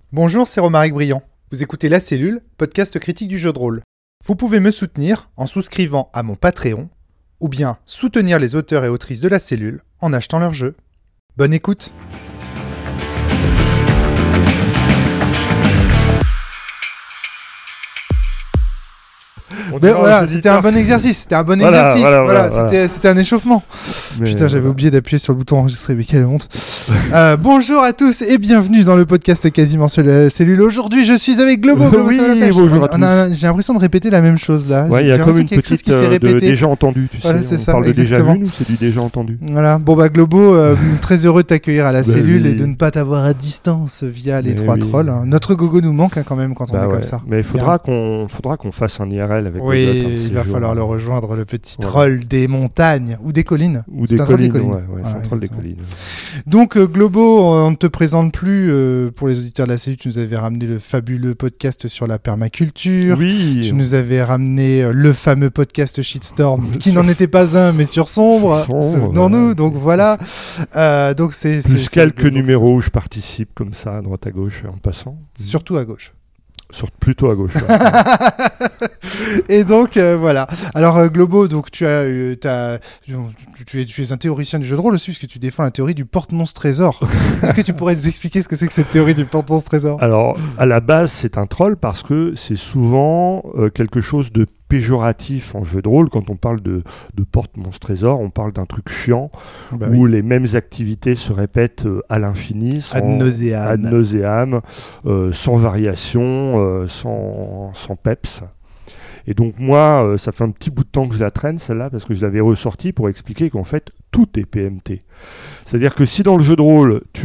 Bonjour, c'est Romaric Briand. Vous écoutez La Cellule, podcast critique du jeu de rôle. Vous pouvez me soutenir en souscrivant à mon Patreon, ou bien soutenir les auteurs et autrices de La Cellule en achetant leurs jeux. Bonne écoute. Voilà, c'était un bon exercice. C'était un échauffement. Putain, j'avais oublié d'appuyer sur le bouton enregistrer, mais quelle honte. Bonjour à tous et bienvenue dans le podcast quasiment sur la cellule. Aujourd'hui, je suis avec Globo. Oui, bonjour à tous. J'ai l'impression de répéter la même chose là. Ouais, il y a comme une petite qui s'est répété. de déjà entendu, tu voilà, sais. C'est ça, parle de déjà exactement. vu, nous, c'est du déjà entendu. Voilà. Bon bah Globo, très heureux de t'accueillir à la cellule et de ne pas t'avoir à distance via les trois trolls. Notre gogo nous manque quand même quand on est comme ça. Mais il faudra qu'on fasse un IRL avec oui, il va falloir le rejoindre, le petit troll des montagnes ou des collines. Ou des collines, c'est un troll des collines. Donc Globo, on ne te présente plus, pour les auditeurs de la cellule, tu nous avais ramené le fabuleux podcast sur la permaculture. Oui. Tu nous avais ramené le fameux podcast Shitstorm, qui n'en était pas un, mais sur Sombre. Souvenons-nous, donc voilà. Donc c'est quelques numéros où je participe comme ça, à droite à gauche, en passant. Surtout à gauche. Plutôt à gauche. Et donc voilà. Alors Globo, donc tu es un théoricien du jeu de rôle aussi, puisque tu défends la théorie du porte-monstre trésor. Est-ce que tu pourrais nous expliquer ce que c'est que cette théorie du porte-monstre trésor ? Alors à la base, c'est un troll parce que c'est souvent quelque chose de péjoratif en jeu de rôle. Quand on parle de porte-monstre trésor, on parle d'un truc chiant où les mêmes activités se répètent à l'infini, ad nauseam, sans variation, sans peps. Et donc moi, ça fait un petit bout de temps que je la traîne celle-là, parce que je l'avais ressortie pour expliquer qu'en fait, tout est PMT. C'est-à-dire que si dans le jeu de rôle, tu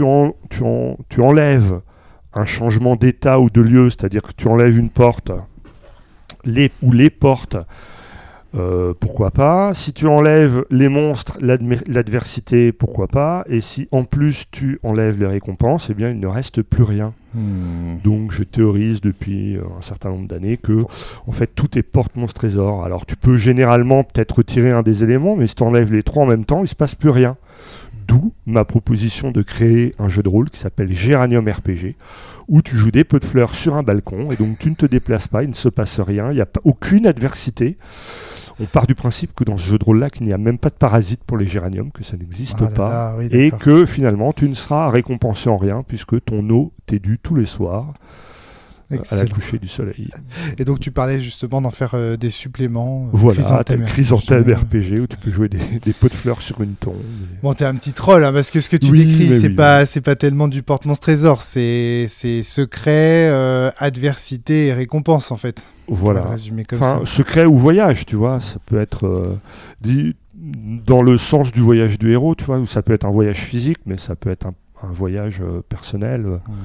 enlèves un changement d'état ou de lieu, c'est-à-dire que tu enlèves une porte, les portes, pourquoi pas. Si tu enlèves les monstres, l'adversité, pourquoi pas. Et si en plus tu enlèves les récompenses, eh bien il ne reste plus rien. Donc je théorise depuis un certain nombre d'années que en fait tout est porte-monstre trésor. Alors tu peux généralement peut-être retirer un des éléments, mais si tu enlèves les trois en même temps, il ne se passe plus rien. D'où ma proposition de créer un jeu de rôle qui s'appelle Géranium RPG, où tu joues des pots de fleurs sur un balcon, et donc tu ne te déplaces pas, il ne se passe rien, il n'y a aucune adversité. On part du principe que dans ce jeu de rôle-là, qu'il n'y a même pas de parasites pour les géraniums, que ça n'existe pas, et que finalement tu ne seras récompensé en rien, puisque ton eau t'est due tous les soirs. À la coucher du soleil. Et donc tu parlais justement d'en faire des suppléments. Voilà, Chrysanthème RPG où tu peux jouer des pots de fleurs sur une tombe. Bon, t'es un petit troll, hein, parce que ce que tu décris, c'est pas tellement du porte-monstre trésor, c'est secret, adversité et récompense en fait. Voilà. Résumer comme ça. Secret ou voyage, tu vois, ça peut être dit dans le sens du voyage du héros, tu vois, ou ça peut être un voyage physique, mais ça peut être un voyage personnel.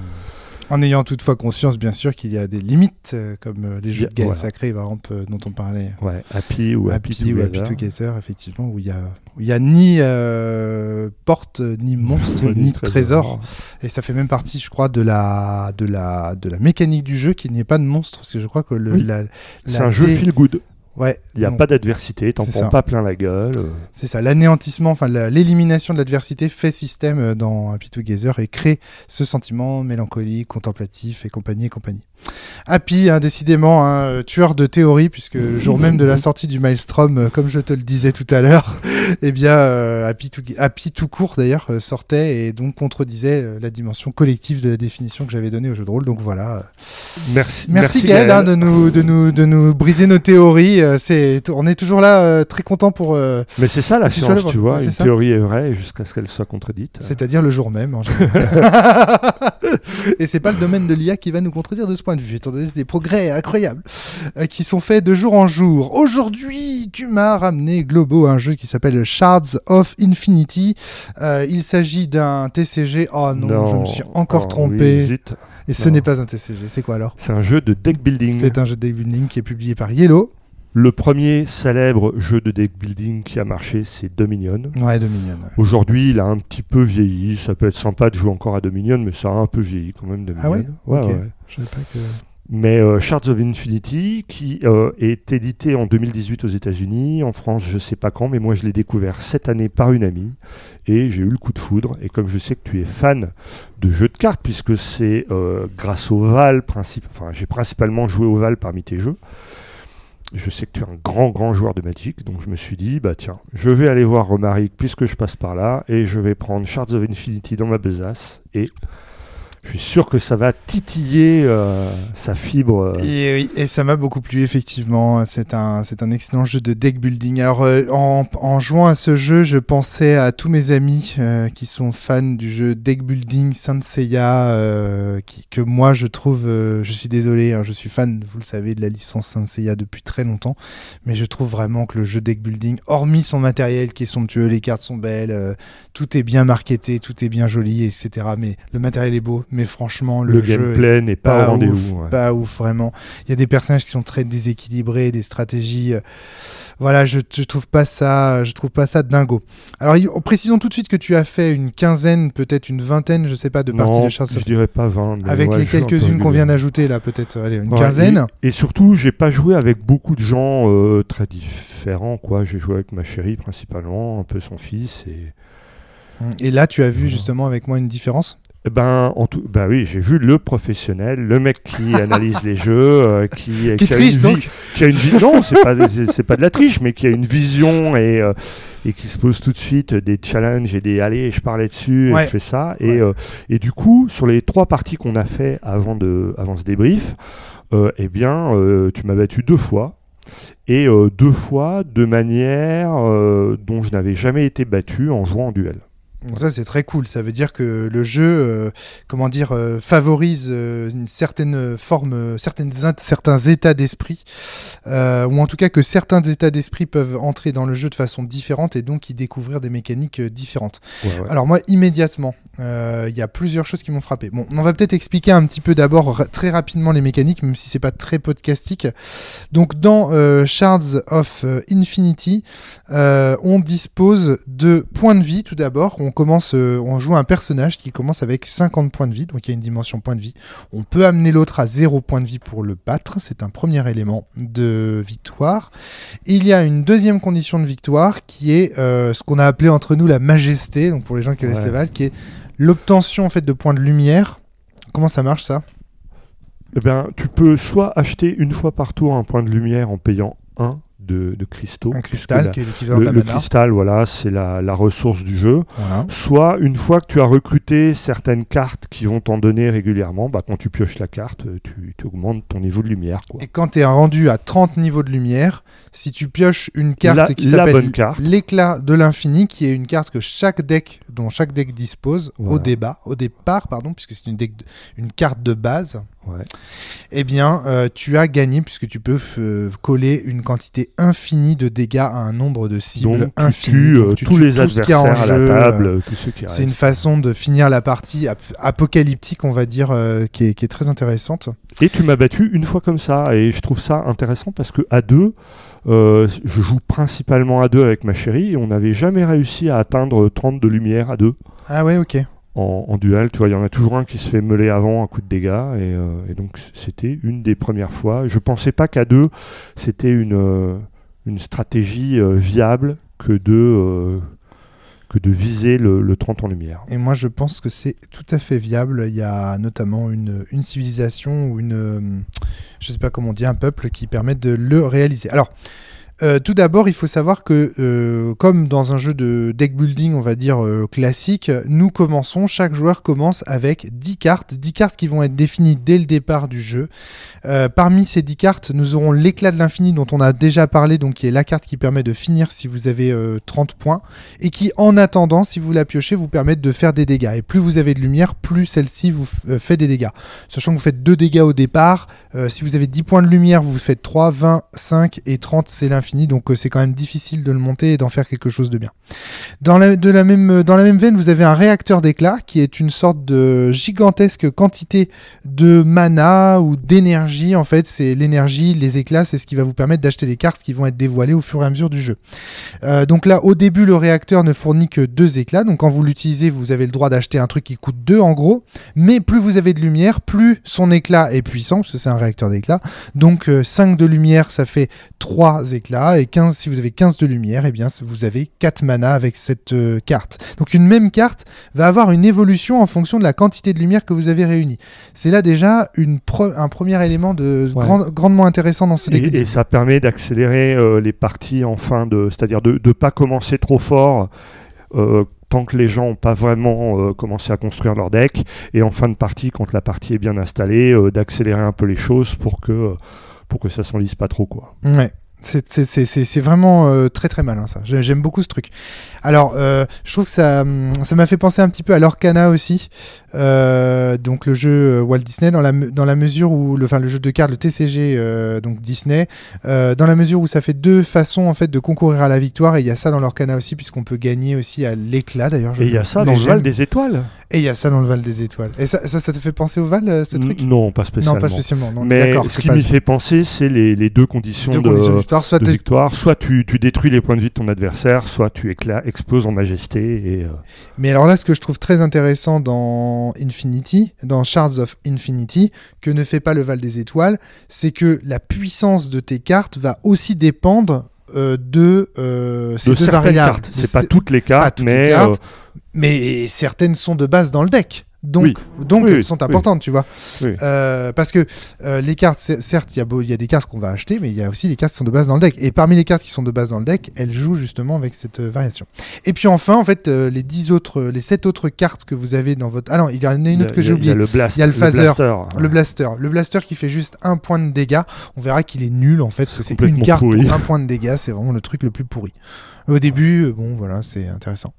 En ayant toutefois conscience, bien sûr, qu'il y a des limites, comme les jeux de Gaël Sacré, par exemple, dont on parlait. Ouais, Happy Together, effectivement, où il y a ni porte, ni monstre, ni trésor. Et ça fait même partie, je crois, de la mécanique du jeu, qu'il n'y ait pas de monstre, parce que je crois que c'est un jeu feel good. Ouais, il n'y a pas d'adversité, t'en prends pas plein la gueule. C'est ça, l'anéantissement, enfin l'élimination de l'adversité fait système dans Happy Together et crée ce sentiment mélancolique, contemplatif et compagnie. Happy, décidément, tueur de théorie, puisque le jour même de la sortie du Maelstrom, comme je te le disais tout à l'heure, eh bien, Happy tout court d'ailleurs, sortait et donc contredisait la dimension collective de la définition que j'avais donnée au jeu de rôle. Donc voilà. Merci Gaël, de nous briser nos théories. On est toujours là, très content pour. Mais c'est ça la science, tu vois. Une théorie est vraie jusqu'à ce qu'elle soit contredite. C'est-à-dire le jour même, en général. Et c'est pas le domaine de l'IA qui va nous contredire de ce point de vue, étant donné des progrès incroyables qui sont faits de jour en jour. Aujourd'hui, tu m'as ramené, Globo, un jeu qui s'appelle Shards of Infinity. Il s'agit d'un TCG. Oh non, je me suis encore trompé. Oui, et ce n'est pas un TCG. C'est quoi alors ? C'est un jeu de deck building. C'est un jeu de deck building qui est publié par Yellow. Le premier célèbre jeu de deck building qui a marché, c'est Dominion. Ouais, Dominion. Ouais. Aujourd'hui, il a un petit peu vieilli. Ça peut être sympa de jouer encore à Dominion, mais ça a un peu vieilli quand même, Dominion. Ah ouais, ouais, okay. Ouais. Je savais pas que... Mais Shards of Infinity, qui est édité en 2018 aux États-Unis, en France, je ne sais pas quand, mais moi je l'ai découvert cette année par une amie et j'ai eu le coup de foudre. Et comme je sais que tu es fan de jeux de cartes, puisque c'est grâce au Val, j'ai principalement joué au Val parmi tes jeux. Je sais que tu es un grand joueur de Magic, donc je me suis dit, bah tiens, je vais aller voir Romaric puisque je passe par là et je vais prendre Shards of Infinity dans ma besace et je suis sûr que ça va titiller sa fibre. Et ça m'a beaucoup plu, effectivement. C'est un excellent jeu de deck building. Alors, en jouant à ce jeu, je pensais à tous mes amis qui sont fans du jeu deck building Saint Seiya, que moi, je trouve... je suis désolé, hein, je suis fan, vous le savez, de la licence Saint Seiya depuis très longtemps, mais je trouve vraiment que le jeu deck building, hormis son matériel qui est somptueux, les cartes sont belles, tout est bien marketé, tout est bien joli, etc. Mais le matériel est beau. Mais franchement, le jeu gameplay n'est pas au rendez-vous. Pas ouf, vraiment. Il y a des personnages qui sont très déséquilibrés, des stratégies. Voilà, je trouve pas ça dingo. Alors, précisons tout de suite que tu as fait une quinzaine, peut-être une vingtaine, je sais pas, de parties de Shards of... je dirais pas 20. Avec les quelques-unes qu'on vient d'ajouter là, peut-être, allez, une quinzaine. Et surtout, j'ai pas joué avec beaucoup de gens très différents, quoi. J'ai joué avec ma chérie principalement, un peu son fils Et là, tu as vu justement avec moi une différence ? Oui, j'ai vu le professionnel, le mec qui analyse les jeux, qui triche, qui a une vie. Non, c'est pas de la triche, mais qui a une vision et qui se pose tout de suite des challenges et des allez, je parlais dessus, et je fais ça. Et du coup, sur les 3 parties qu'on a fait avant ce débrief, tu m'as battu 2 fois. Et 2 fois de manière dont je n'avais jamais été battu en jouant en duel. Donc ça c'est très cool, ça veut dire que le jeu favorise une certaine forme, certains états d'esprit, ou en tout cas que certains états d'esprit peuvent entrer dans le jeu de façon différente et donc y découvrir des mécaniques différentes. Ouais. Alors moi immédiatement, il y a plusieurs choses qui m'ont frappé. Bon, on va peut-être expliquer un petit peu d'abord très rapidement les mécaniques, même si c'est pas très podcastique. Donc dans Shards of Infinity, on dispose de points de vie tout d'abord. On joue un personnage qui commence avec 50 points de vie, donc il y a une dimension point de vie. On peut amener l'autre à 0 points de vie pour le battre, c'est un premier élément de victoire. Et il y a une deuxième condition de victoire qui est ce qu'on a appelé entre nous la majesté, donc pour les gens qui connaissent les Val, qui est l'obtention en fait, de points de lumière. Comment ça marche ça ? Tu peux soit acheter une fois par tour un point de lumière en payant 1 de cristaux. Un cristal qui est l'équivalent de la mana. Le cristal, voilà, c'est la ressource du jeu. Voilà. Soit une fois que tu as recruté certaines cartes qui vont t'en donner régulièrement, quand tu pioches la carte, tu augmentes ton niveau de lumière. Quoi. Et quand tu es rendu à 30 niveaux de lumière, si tu pioches une carte qui s'appelle l'éclat de l'infini, qui est une carte que chaque deck dispose au départ, puisque c'est une carte de base, tu as gagné puisque tu peux coller une quantité infinie de dégâts à un nombre de cibles infini. Tu tues tous les adversaires à la table, tous ceux qui restent. C'est une façon de finir la partie apocalyptique, on va dire, qui est très intéressante. Et tu m'as battu une fois comme ça, et je trouve ça intéressant parce que à 2, je joue principalement à 2 avec ma chérie, et on n'avait jamais réussi à atteindre 30 de lumière à 2. Ah ouais, ok. En duel, tu vois, il y en a toujours un qui se fait meuler avant un coup de dégâts, et donc c'était une des premières fois. Je pensais pas qu'à 2, c'était une stratégie viable que de viser le 30 en lumière. Et moi, je pense que c'est tout à fait viable. Il y a notamment une civilisation ou je sais pas comment on dit, un peuple qui permet de le réaliser. Alors, tout d'abord, il faut savoir que, comme dans un jeu de deck building, on va dire classique, chaque joueur commence avec 10 cartes qui vont être définies dès le départ du jeu. Parmi ces 10 cartes, nous aurons l'éclat de l'infini dont on a déjà parlé, donc qui est la carte qui permet de finir si vous avez 30 points, et qui, en attendant, si vous la piochez, vous permet de faire des dégâts. Et plus vous avez de lumière, plus celle-ci vous fait des dégâts. Sachant que vous faites 2 dégâts au départ, si vous avez 10 points de lumière, vous faites 3, 20, 5 et 30, c'est l'infini. l'infini, donc c'est quand même difficile de le monter et d'en faire quelque chose de bien. Dans la même veine, vous avez un réacteur d'éclat qui est une sorte de gigantesque quantité de mana ou d'énergie. En fait, c'est l'énergie, les éclats, c'est ce qui va vous permettre d'acheter les cartes qui vont être dévoilées au fur et à mesure du jeu. Donc là, au début, le réacteur ne fournit que 2 éclats, donc quand vous l'utilisez, vous avez le droit d'acheter un truc qui coûte 2 en gros, mais plus vous avez de lumière, plus son éclat est puissant, parce que c'est un réacteur d'éclat. Donc 5 de lumière, ça fait 3 éclats, et 15, si vous avez 15 de lumière, eh bien vous avez 4 mana avec cette carte. Donc une même carte va avoir une évolution en fonction de la quantité de lumière que vous avez réunie. C'est là déjà un premier élément grandement intéressant dans ce début. Et ça permet d'accélérer les parties en fin c'est-à-dire de ne pas commencer trop fort tant que les gens n'ont pas vraiment commencé à construire leur deck, et en fin de partie, quand la partie est bien installée, d'accélérer un peu les choses pour que ça s'enlise pas trop, quoi. Ouais. C'est vraiment très très malin, ça. J'aime beaucoup ce truc. Alors, je trouve que ça m'a fait penser un petit peu à l'Orcana aussi, donc le jeu Walt Disney, dans la mesure où le jeu de cartes, le TCG, donc Disney, dans la mesure où ça fait 2 façons en fait de concourir à la victoire, et il y a ça dans l'Orcana aussi, puisqu'on peut gagner aussi à l'éclat d'ailleurs. Et il y a ça dans le Val des Étoiles. Et il y a ça dans le Val des Étoiles. Et ça te fait penser au Val, ce truc ? Non, pas spécialement. Non, pas spécialement. Non, mais ce qui m'y fait penser, c'est les 2 conditions de victoire. Soit tu détruis les points de vie de ton adversaire, soit tu exploses en majesté. Mais alors là, ce que je trouve très intéressant dans Infinity, dans Shards of Infinity, que ne fait pas le Val des Étoiles, c'est que la puissance de tes cartes va aussi dépendre de ces 2 variables. Cartes. C'est pas toutes les cartes, mais certaines sont de base dans le deck. Donc elles sont importantes, tu vois. Oui. Parce que les cartes, certes, il y a des cartes qu'on va acheter, mais il y a aussi les cartes qui sont de base dans le deck. Et parmi les cartes qui sont de base dans le deck, elles jouent justement avec cette variation. Et puis enfin, en fait, les 7 autres cartes que vous avez dans votre... Ah non, il y en a une autre que j'ai oublié. Il y a le phaser, le blaster. Le blaster qui fait juste 1 point de dégâts. On verra qu'il est nul, en fait, parce que c'est une carte pour 1 point de dégâts. C'est vraiment le truc le plus pourri. Au début, bon, voilà, c'est intéressant.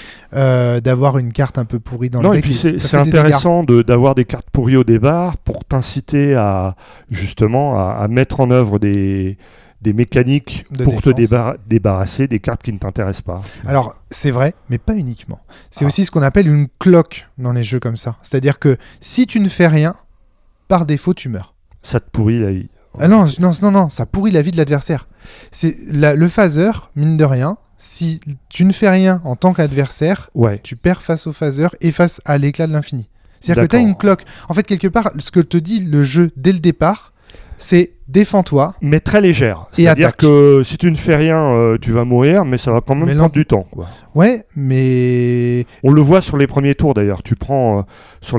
D'avoir une carte un peu pourrie dans le deck. Et puis c'est intéressant d'avoir des cartes pourries au départ pour t'inciter à mettre en œuvre des mécaniques pour te débarrasser des cartes qui ne t'intéressent pas. Alors, c'est vrai, mais pas uniquement. C'est aussi ce qu'on appelle une cloque dans les jeux comme ça. C'est-à-dire que si tu ne fais rien, par défaut, tu meurs. Ça te pourrit la vie. Ah non, ça pourrit la vie de l'adversaire. C'est le phaser, mine de rien. Si tu ne fais rien en tant qu'adversaire, tu perds face au phaser et face à l'éclat de l'infini. C'est-à-dire que tu as une cloque. En fait, quelque part, ce que te dit le jeu dès le départ, c'est défends-toi. Mais très légère. C'est-à-dire que si tu ne fais rien, tu vas mourir, mais ça va quand même prendre du temps, quoi. Ouais, mais... On le voit sur les premiers tours, d'ailleurs. Tu prends sur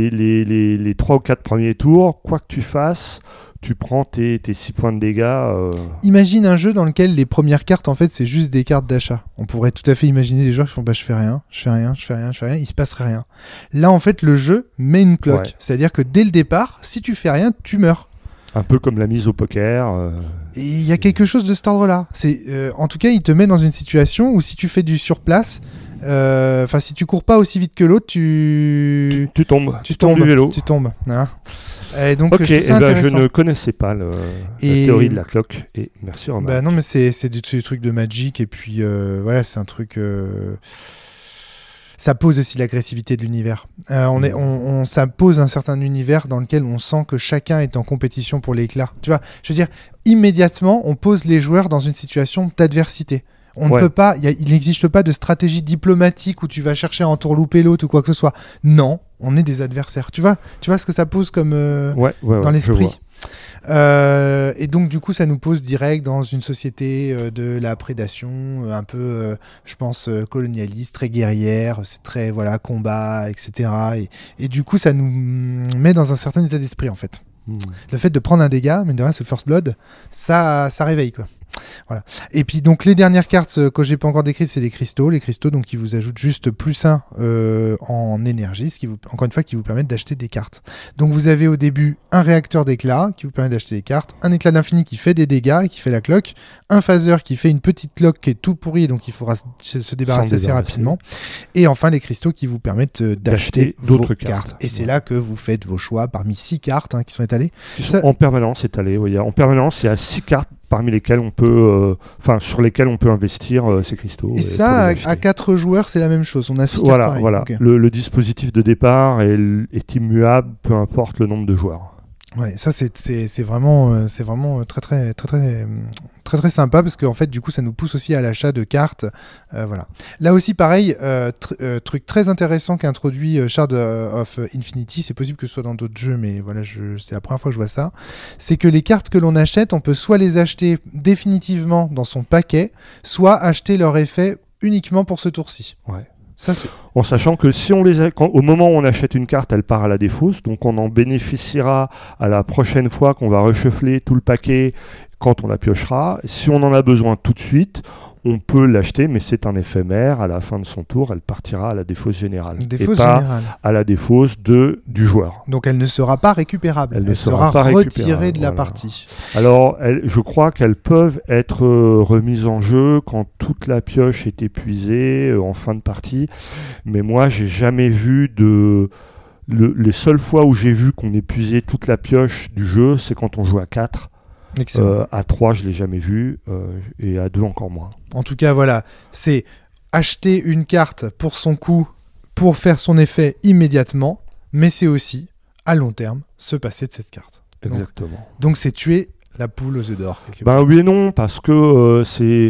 les 3 ou 4 premiers tours, quoi que tu fasses... Tu prends tes 6 points de dégâts. Imagine un jeu dans lequel les premières cartes, en fait, c'est juste des cartes d'achat. On pourrait tout à fait imaginer des joueurs qui font je fais rien, il se passerait rien. Là, en fait, le jeu met une cloque. Ouais. C'est-à-dire que dès le départ, si tu fais rien, tu meurs. Un peu comme la mise au poker. Et il y a quelque chose de cet ordre-là. En tout cas, il te met dans une situation où si tu fais du surplace, si tu cours pas aussi vite que l'autre, tu tombes. Tu tombes du vélo. Tu tombes. Hein. Et donc, je ne connaissais pas la théorie de la cloque. Et merci Romain. Non, mais c'est des trucs de Magic. Et puis, voilà, c'est un truc... Ça pose aussi l'agressivité de l'univers. Ça pose un certain univers dans lequel on sent que chacun est en compétition pour l'éclat. Tu vois, je veux dire, immédiatement, on pose les joueurs dans une situation d'adversité. On ne peut pas, il n'existe pas de stratégie diplomatique où tu vas chercher à entourlouper l'autre ou quoi que ce soit. Non, on est des adversaires. Tu vois ce que ça pose comme dans l'esprit. Et donc du coup ça nous pose direct dans une société de la prédation un peu je pense colonialiste, très guerrière, c'est très combat, etc. Et du coup ça nous met dans un certain état d'esprit en fait. Le fait de prendre un dégât, mais de rien, c'est le First Blood, ça réveille quoi. Voilà. Et puis donc les dernières cartes que j'ai pas encore décrites, c'est les cristaux donc qui vous ajoutent juste +1 en énergie, ce qui encore une fois qui vous permettent d'acheter des cartes. Donc vous avez au début un réacteur d'éclat qui vous permet d'acheter des cartes, un éclat d'infini qui fait des dégâts et qui fait la cloque, un phaser qui fait une petite cloque qui est tout pourri donc il faudra se débarrasser assez rapidement, et enfin les cristaux qui vous permettent d'acheter d'autres cartes. Et c'est là que vous faites vos choix parmi 6 cartes qui sont étalées. En permanence étalées, en permanence il y a 6 cartes parmi lesquels on peut, sur lesquels on peut investir ces cristaux. Et ça, à 4 joueurs, c'est la même chose. On a 6 cartes pareilles. Voilà. Okay. Le dispositif de départ est immuable, peu importe le nombre de joueurs. Ouais, ça c'est vraiment très sympa parce qu'en fait du coup ça nous pousse aussi à l'achat de cartes. Voilà. Là aussi pareil, truc très intéressant qu'introduit Shard of Infinity, c'est possible que ce soit dans d'autres jeux, mais voilà, c'est la première fois que je vois ça. C'est que les cartes que l'on achète, on peut soit les acheter définitivement dans son paquet, soit acheter leur effet uniquement pour ce tour-ci. Ouais. Ça, en sachant que si on au moment où on achète une carte, elle part à la défausse, donc on en bénéficiera à la prochaine fois qu'on va reshuffler tout le paquet quand on la piochera. Si on en a besoin tout de suite, on peut l'acheter, mais c'est un éphémère. À la fin de son tour, elle partira à la défausse générale. À la défausse du joueur. Donc elle ne sera pas récupérable. Elle sera retirée de la partie. Alors, je crois qu'elles peuvent être remises en jeu quand toute la pioche est épuisée en fin de partie. Mais moi, j'ai jamais vu les seules fois où j'ai vu qu'on épuisait toute la pioche du jeu, c'est quand on joue à 4. À 3, je ne l'ai jamais vu, et à 2 encore moins. En tout cas, voilà, c'est acheter une carte pour son coût, pour faire son effet immédiatement, mais c'est aussi, à long terme, se passer de cette carte. Exactement. Donc c'est tuer la poule aux œufs d'or. Oui et non, parce que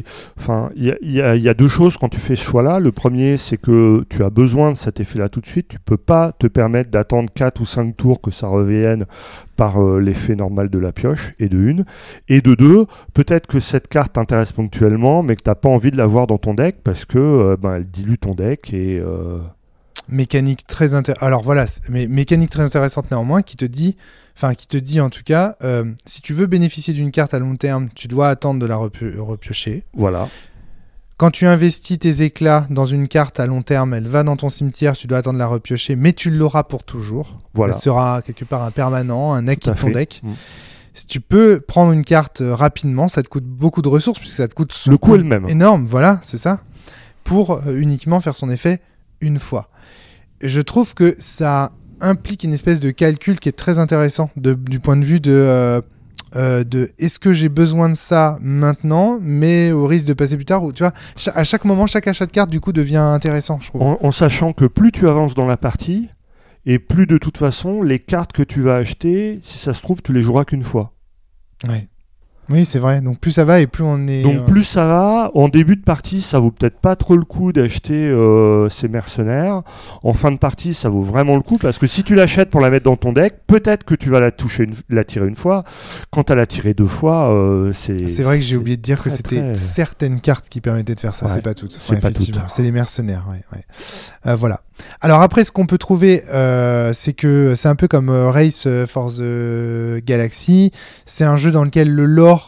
il y a deux choses quand tu fais ce choix-là. Le premier, c'est que tu as besoin de cet effet-là tout de suite. Tu ne peux pas te permettre d'attendre 4 ou 5 tours que ça revienne par l'effet normal de la pioche, et de une. Et de deux, peut-être que cette carte t'intéresse ponctuellement, mais que tu n'as pas envie de l'avoir dans ton deck parce que elle dilue ton deck et... Mécanique très mécanique très intéressante néanmoins qui te dit en tout cas, si tu veux bénéficier d'une carte à long terme, tu dois attendre de la repiocher. Voilà. Quand tu investis tes éclats dans une carte à long terme, elle va dans ton cimetière, tu dois attendre de la repiocher, mais tu l'auras pour toujours. Voilà. Elle sera quelque part un permanent, un acquis de ton deck. Si tu peux prendre une carte rapidement, ça te coûte beaucoup de ressources, puisque ça te coûte le coût est le même. Énorme, voilà, c'est ça, pour uniquement faire son effet une fois. Je trouve que ça implique une espèce de calcul qui est très intéressant du point de vue de est-ce que j'ai besoin de ça maintenant, mais au risque de passer plus tard, ou tu vois, à chaque moment, chaque achat de carte du coup devient intéressant, je trouve. En sachant que plus tu avances dans la partie, et plus de toute façon, les cartes que tu vas acheter, si ça se trouve, tu les joueras qu'une fois. Ouais. Oui, c'est vrai. Donc plus ça va et plus on est... Donc plus ça va. En début de partie, ça vaut peut-être pas trop le coup d'acheter ces mercenaires. En fin de partie, ça vaut vraiment le coup parce que si tu l'achètes pour la mettre dans ton deck, peut-être que tu vas la tirer une fois. Quand tu as la tirée 2 fois, c'est... C'est vrai que j'ai oublié de dire que c'était certaines cartes qui permettaient de faire ça. Ouais, c'est pas toutes. C'est pas toutes. C'est les mercenaires. Voilà. Alors après, ce qu'on peut trouver, c'est que c'est un peu comme Race for the Galaxy. C'est un jeu dans lequel le lore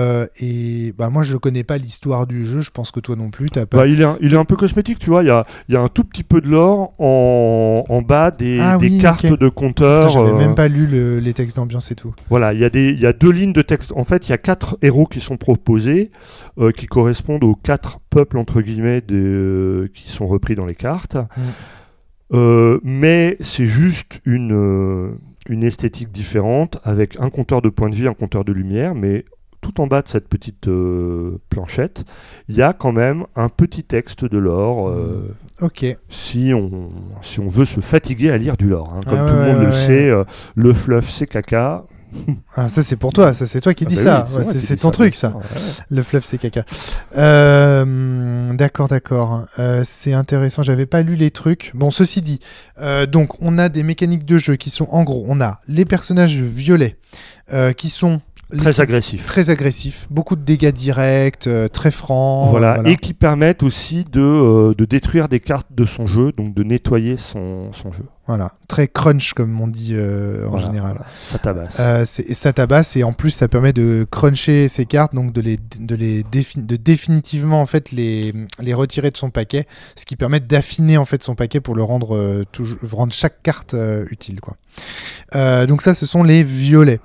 moi je ne connais pas l'histoire du jeu. Je pense que toi non plus. T'as pas... il est un peu cosmétique, tu vois. Il y a un tout petit peu de lore en bas des cartes de compteurs. Je n'avais même pas lu les textes d'ambiance et tout. Voilà, il y a 2 lignes de texte. En fait, il y a 4 héros qui sont proposés, qui correspondent aux 4 peuples entre guillemets qui sont repris dans les cartes. Mais c'est juste une esthétique différente avec un compteur de points de vie, un compteur de lumière, mais tout en bas de cette petite planchette, il y a quand même un petit texte de lore. Ok. Si on veut se fatiguer à lire du lore, hein. Comme tout le monde le sait, le fluff c'est caca. Ah, ça c'est pour toi, ça c'est toi qui dis ça. Oui, c'est ton truc ça. Ouais. Le fluff c'est caca. D'accord. C'est intéressant, j'avais pas lu les trucs. Bon, ceci dit, donc on a des mécaniques de jeu qui sont en gros, on a les personnages violets qui sont très agressifs, beaucoup de dégâts directs, très francs. Voilà, et qui permettent aussi de détruire des cartes de son jeu, donc de nettoyer son jeu. Voilà, très crunch comme on dit en général. Voilà. Ça tabasse. Ça tabasse et en plus ça permet de cruncher ces cartes, donc de définitivement en fait les retirer de son paquet, ce qui permet d'affiner en fait son paquet pour le rendre chaque carte utile quoi. Donc ça, ce sont les violets.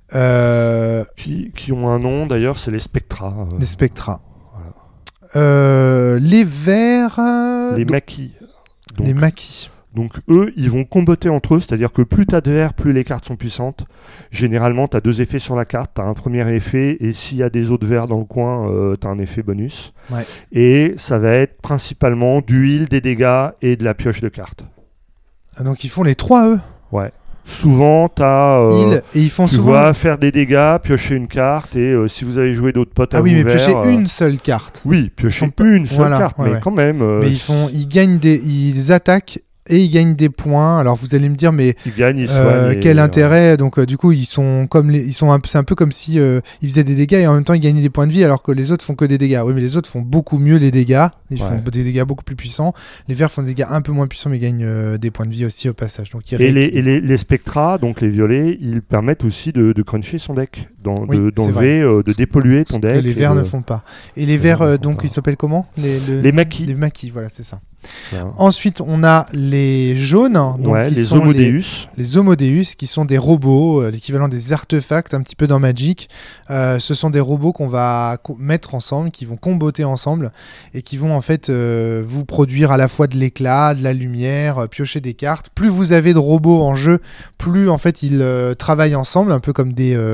Qui ont un nom d'ailleurs, c'est les Spectra. Les Spectra. Voilà. Les verts. Les maquis. Les maquis. Donc eux, ils vont comboter entre eux, c'est-à-dire que plus tu as de verres, plus les cartes sont puissantes. Généralement, tu as 2 effets sur la carte, tu as un premier effet, et s'il y a des autres verres dans le coin, tu as un effet bonus. Ouais. Et ça va être principalement d'huile, des dégâts et de la pioche de cartes. Donc ils font les 3 eux. Ouais. Souvent, tu as... et ils font tu souvent... vois faire des dégâts, piocher une carte, et si vous avez joué d'autres potes à oui, vous mais verts, piocher une seule carte. Oui, piocher Ils font une seule voilà, carte, ouais, mais ouais. quand même... Mais ils gagnent ils attaquent et ils gagnent des points. Alors vous allez me dire, mais ils gagnent, ils soignent. quel intérêt? Donc du coup, c'est un peu comme si ils faisaient des dégâts et en même temps ils gagnaient des points de vie, alors que les autres font que des dégâts. Oui, mais les autres font beaucoup mieux les dégâts. Ils font des dégâts beaucoup plus puissants. Les verts font des dégâts un peu moins puissants, mais gagnent des points de vie aussi au passage. Donc les spectras, donc les violets, ils permettent aussi de cruncher son deck, d'enlever, de dépolluer ton deck. Que les verts ne font pas. Et les verts, donc ils s'appellent comment? Les maquis. Les maquis, voilà, c'est ça. Voilà. Ensuite, on a les jaunes, donc les Homodeus. Les Homodeus, qui sont des robots, l'équivalent des artefacts, un petit peu dans Magic. Ce sont des robots qu'on va mettre ensemble, qui vont comboter ensemble, et qui vont en fait vous produire à la fois de l'éclat, de la lumière, piocher des cartes. Plus vous avez de robots en jeu, plus en fait ils travaillent ensemble, un peu comme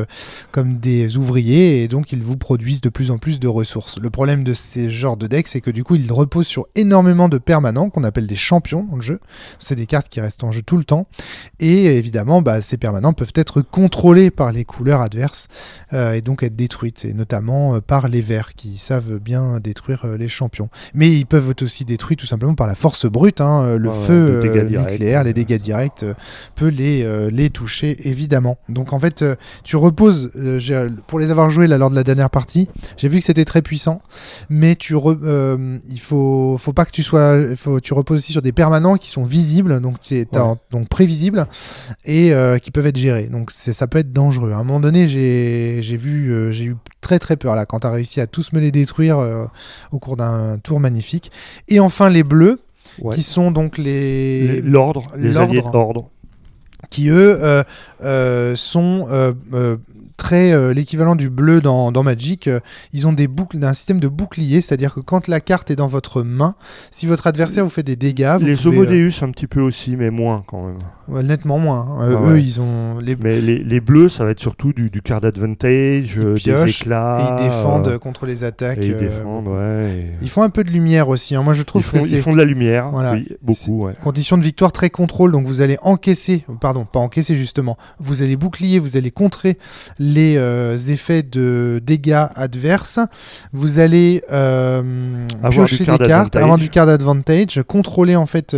des ouvriers, et donc ils vous produisent de plus en plus de ressources. Le problème de ces genres de decks, c'est que du coup, ils reposent sur énormément de permanents, qu'on appelle des champions dans le jeu. C'est des cartes qui restent en jeu tout le temps. Et évidemment, ces permanents peuvent être contrôlés par les couleurs adverses et donc être détruites, et notamment par les verts qui savent bien détruire les champions. Mais ils peuvent être aussi détruits tout simplement par la force brute. Le feu nucléaire, les dégâts directs peut les toucher évidemment. Donc en fait, tu reposes, pour les avoir joués là, lors de la dernière partie, j'ai vu que c'était très puissant, mais il faut pas que tu reposes aussi sur des permanents qui sont visibles, donc prévisibles, et qui peuvent être gérés. Donc ça peut être dangereux. À un moment donné, j'ai eu très très peur là quand tu as réussi à tous me les détruire au cours d'un tour magnifique. Et enfin les bleus, qui sont donc les alliés de l'ordre, qui eux sont très l'équivalent du bleu dans Magic. Ils ont un système de bouclier, c'est-à-dire que quand la carte est dans votre main, si votre adversaire vous fait des dégâts, les Homodeus un petit peu aussi, mais moins quand même. Nettement moins. Ils ont mais les bleus, ça va être surtout du card advantage, des éclats, et ils défendent contre les attaques. Et ils défendent, Ils font un peu de lumière aussi. Moi, je trouve ils font de la lumière, voilà. Oui, beaucoup. Ouais. Condition de victoire très contrôle, donc vous allez pas encaisser justement. Vous allez bouclier, vous allez contrer les effets de dégâts adverses. Vous allez piocher des cartes, avoir du card advantage, contrôler en fait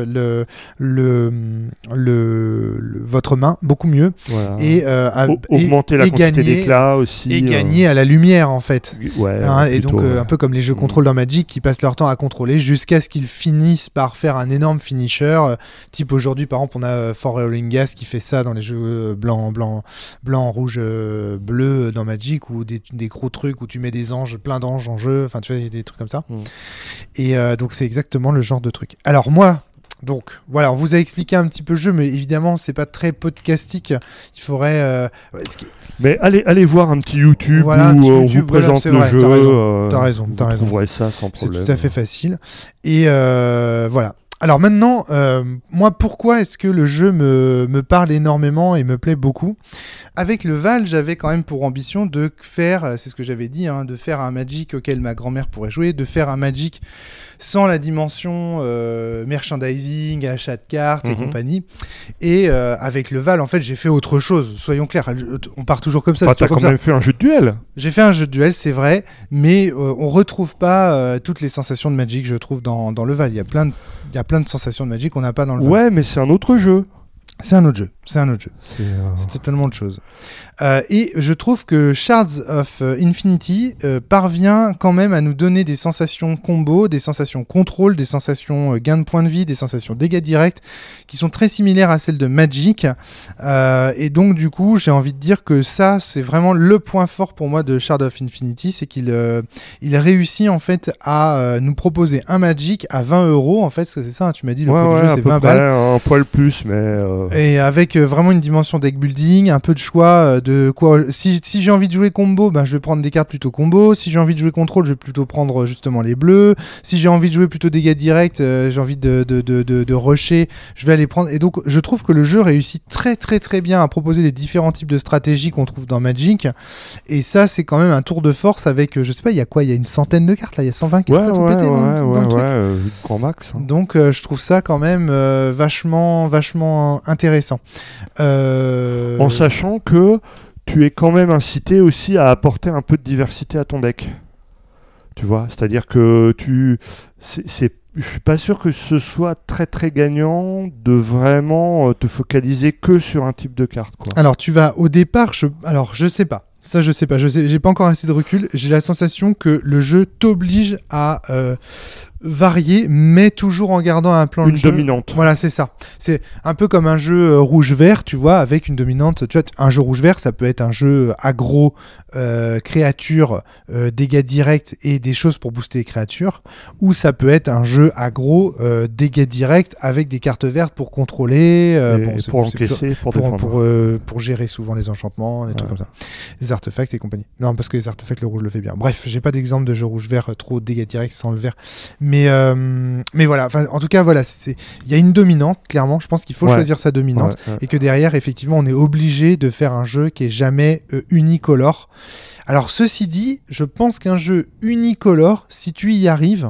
votre main beaucoup mieux, voilà. Et augmenter la quantité d'éclat aussi, et gagner à la lumière en fait. Et donc un peu comme les jeux contrôle dans Magic qui passent leur temps à contrôler jusqu'à ce qu'ils finissent par faire un énorme finisher. Type aujourd'hui par exemple on a For Gas qui fait ça dans les jeux blanc, rouge, bleu dans Magic, ou des gros trucs où tu mets des anges, plein d'anges en jeu, enfin tu vois, des trucs comme ça. Et donc c'est exactement le genre de truc. Alors moi, donc voilà, on vous a expliqué un petit peu le jeu, mais évidemment c'est pas très podcastique. Il faudrait. Mais allez voir un petit YouTube où on vous présente le jeu. T'as raison. Vous trouverez ça sans problème. C'est tout à fait facile. Et voilà. Alors maintenant, moi, pourquoi est-ce que le jeu me parle énormément et me plaît beaucoup ? Avec le Val, j'avais quand même pour ambition de faire, c'est ce que j'avais dit, de faire un Magic auquel ma grand-mère pourrait jouer, de faire un Magic sans la dimension merchandising, achat de cartes et compagnie. Et avec le Val, en fait, j'ai fait autre chose. Soyons clairs, on part toujours comme ça. T'as quand même fait un jeu de duel. J'ai fait un jeu de duel, c'est vrai, mais on retrouve pas toutes les sensations de Magic, je trouve, dans le Val. Il y a plein de sensations de Magic qu'on n'a pas dans le Val. Ouais, mais c'est un autre jeu. C'est un autre jeu. C'est totalement autre chose. Et je trouve que Shards of Infinity parvient quand même à nous donner des sensations combo, des sensations contrôle, des sensations gain de points de vie, des sensations dégâts directs qui sont très similaires à celles de Magic. Et donc du coup, j'ai envie de dire que ça, c'est vraiment le point fort pour moi de Shards of Infinity, c'est qu'il réussit en fait à nous proposer un Magic à 20 € en fait, parce que c'est ça, tu m'as dit, le prix du jeu c'est 20 balles. Un poil plus, mais Et avec vraiment une dimension deck building, un peu de choix de quoi. Si j'ai envie de jouer combo, je vais prendre des cartes plutôt combo. Si j'ai envie de jouer contrôle, je vais plutôt prendre justement les bleus. Si j'ai envie de jouer plutôt dégâts directs, j'ai envie de rusher, je vais aller prendre. Et donc, je trouve que le jeu réussit très très très bien à proposer les différents types de stratégies qu'on trouve dans Magic. Et ça, c'est quand même un tour de force avec, je sais pas, il y a quoi? Il y a une centaine de cartes là, il y a 120 cartes à tout péter dans le truc. Grand max. Hein. Donc, je trouve ça quand même vachement intéressant. En sachant que tu es quand même incité aussi à apporter un peu de diversité à ton deck. Tu vois, c'est-à-dire que je suis pas sûr que ce soit très très gagnant de vraiment te focaliser que sur un type de carte, quoi. Alors, tu vas au départ, je sais pas. Ça, je sais pas. J'ai pas encore assez de recul. J'ai la sensation que le jeu t'oblige à varier, mais toujours en gardant un plan de jeu. Une dominante. Voilà, c'est ça. C'est un peu comme un jeu rouge-vert, tu vois, avec une dominante. Tu vois, un jeu rouge-vert, ça peut être un jeu aggro, créatures, dégâts directs et des choses pour booster les créatures. Ou ça peut être un jeu aggro, dégâts directs avec des cartes vertes pour contrôler. Pour encaisser, pour défendre. Pour gérer souvent les enchantements, des trucs comme ça. Les artefacts et compagnie. Non, parce que les artefacts, le rouge le fait bien. Bref, j'ai pas d'exemple de jeu rouge-vert trop dégâts directs sans le vert. Mais voilà, en tout cas, voilà, il y a une dominante, clairement. Je pense qu'il faut choisir sa dominante et que derrière, effectivement, on est obligé de faire un jeu qui est jamais unicolore. Alors, ceci dit, je pense qu'un jeu unicolore, si tu y arrives,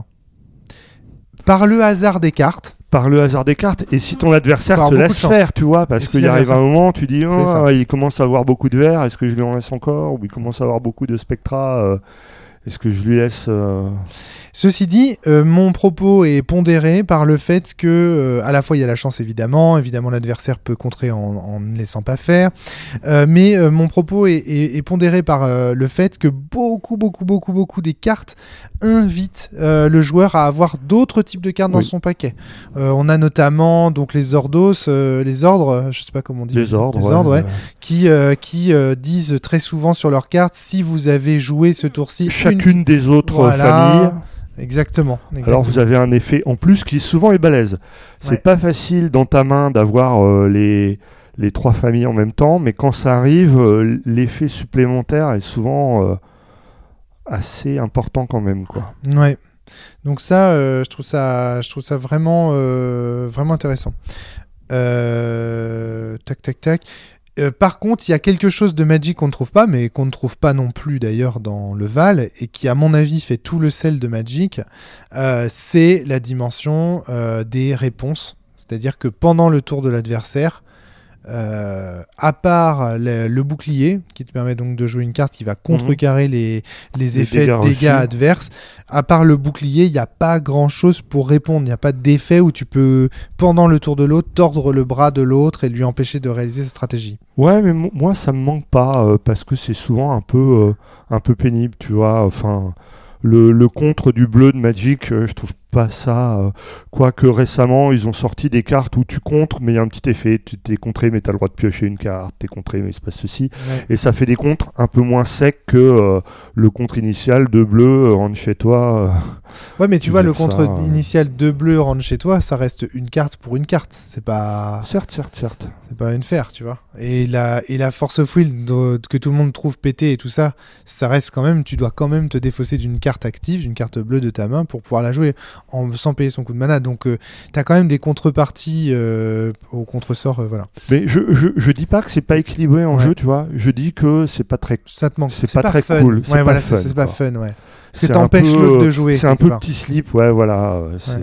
par le hasard des cartes, et si ton adversaire te laisse faire, tu vois, parce qu'il arrive un moment, tu dis il commence à avoir beaucoup de verts, est-ce que je lui en laisse encore, ou il commence à avoir beaucoup de spectra, est-ce que je lui laisse Ceci dit, mon propos est pondéré par le fait que, à la fois il y a la chance évidemment l'adversaire peut contrer en ne laissant pas faire, mais mon propos est pondéré par le fait que beaucoup des cartes invitent le joueur à avoir d'autres types de cartes dans son paquet. On a notamment donc les ordres, je sais pas comment on dit, les ordres, qui disent très souvent sur leurs cartes, si vous avez joué ce tour-ci chacune des autres familles. Exactement. Alors vous avez un effet en plus qui souvent est balèze. C'est pas facile dans ta main d'avoir les trois familles en même temps, mais quand ça arrive, l'effet supplémentaire est souvent assez important quand même, quoi. Ouais. Donc ça, je trouve ça vraiment intéressant. Tac. Par contre, il y a quelque chose de Magic qu'on ne trouve pas, mais qu'on ne trouve pas non plus d'ailleurs dans le Val, et qui à mon avis fait tout le sel de Magic, c'est la dimension des réponses. C'est-à-dire que pendant le tour de l'adversaire, à part le bouclier, qui te permet donc de jouer une carte qui va contrecarrer les effets de dégâts adverses, à part le bouclier, il n'y a pas grand-chose pour répondre. Il n'y a pas d'effet où tu peux, pendant le tour de l'autre, tordre le bras de l'autre et lui empêcher de réaliser sa stratégie. Ouais, mais moi, ça me manque pas, parce que c'est souvent un peu pénible, tu vois. Enfin, le contre du bleu de Magic, je trouve pas ça. Quoique récemment, ils ont sorti des cartes où tu contres, mais il y a un petit effet. Tu t'es contré, mais tu as le droit de piocher une carte. T'es contré, mais il se passe ceci. Ouais. Et ça fait des contres un peu moins secs que le contre initial de bleu rentre chez toi. Ouais, mais tu vois, le contre initial de bleu rentre chez toi, ça reste une carte pour une carte. C'est pas. Certes. C'est pas une fer, tu vois. Et la force of will que tout le monde trouve pété et tout ça, ça reste quand même. Tu dois quand même te défausser d'une carte active, d'une carte bleue de ta main pour pouvoir la jouer sans payer son coup de mana. Donc t'as quand même des contreparties au contre-sort, voilà. Mais je dis pas que c'est pas équilibré en jeu, tu vois. Je dis que c'est pas très. Ça te manque. C'est pas très fun. cool. C'est pas fun. C'est pas fun, ouais. Parce que t'empêches l'autre de jouer. C'est un peu petit slip, ouais, voilà.